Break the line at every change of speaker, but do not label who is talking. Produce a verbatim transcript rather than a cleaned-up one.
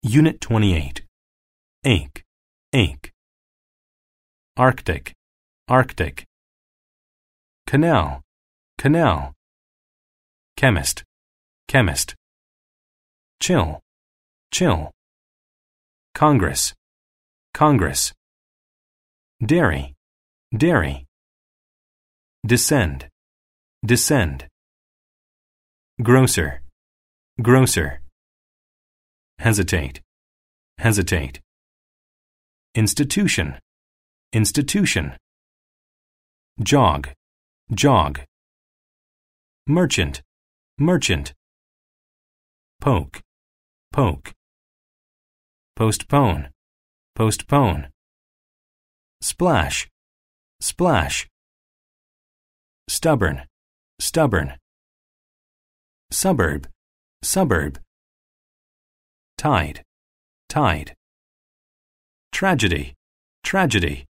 Unit twenty-eight. Ache, ache. Arctic, Arctic. Canal, canal. Chemist, chemist. Chill, chill. Congress, Congress. Dairy, dairy. Descend, descend. Grocer, grocer. Hesitate, hesitate. Institution, institution. Jog, jog. Merchant, merchant. Poke, poke. Postpone, postpone. Splash, splash. Stubborn, stubborn. Suburb, suburb. Tide, tide. Tragedy, tragedy.